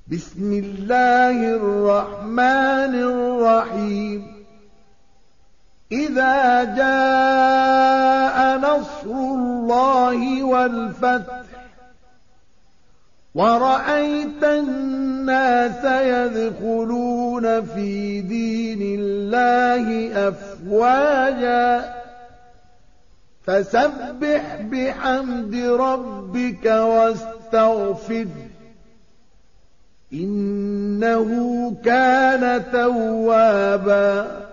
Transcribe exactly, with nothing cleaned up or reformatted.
بسم الله الرحمن الرحيم إذا جاء نصر الله والفتح ورأيت الناس يدخلون في دين الله أفواجا فسبح بحمد ربك واستغفره إنه كان توابا